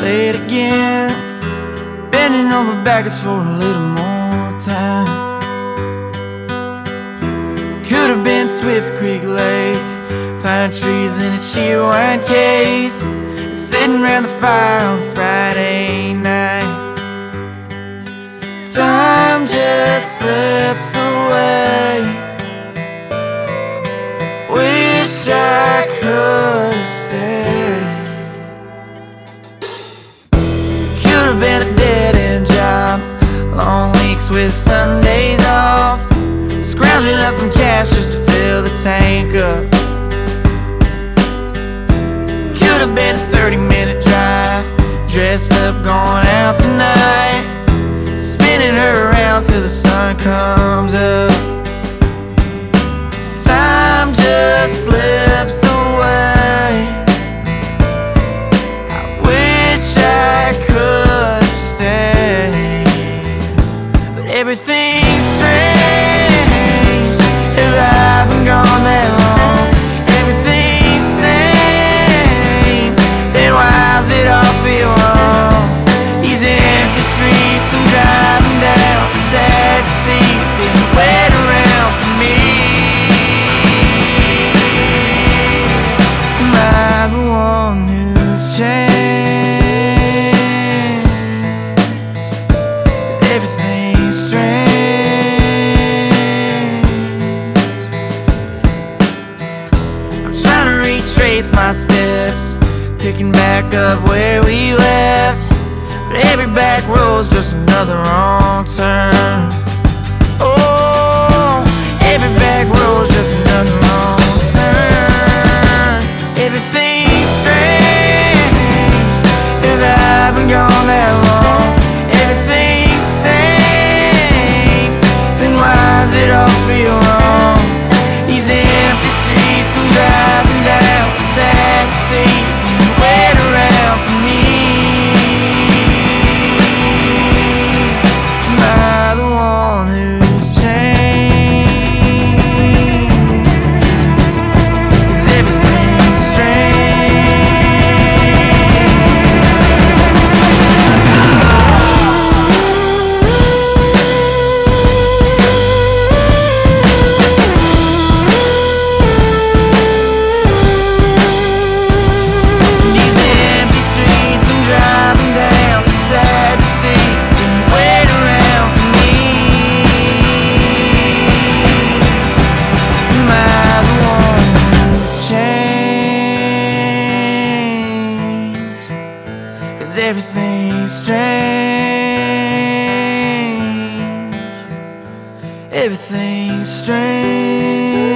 late again, bending over backwards for a little more time. Could have been Swift Creek Lake, pine trees in a cheer wine case, and sitting around the fire on a Friday night. Time just slips away. Wish I could have stayed. Could have been a dead-end job, long weeks with Sundays off, scrounging up some cash just to fill the tank up. Could have been a 30-minute drive, dressed up, going out tonight, spinning her around till the sun comes up. Time just slips away. I wish I could have stayed, but everything's strange. Have I been gone that long? Everything's same. Then why does it all feel wrong? These empty streets I'm driving down, sad to see, didn't wait around for me. Am I the one who's changed? 'Cause everything's strange. I'm trying to retrace my steps, picking back up where we left, but every back road's just another wrong turn. Oh, every back road's just another wrong turn. Everything's strange. Have I been gone that long? Everything's the same. Then why does it all feel wrong? These empty streets I'm driving down, sad to see, didn't wait around for me. Am I the one who's changed? 'Cause everything's These empty streets I'm driving down, sad to see, didn't wait around for me. Am I the one who's changed? 'Cause everything's strange. Everything's strange.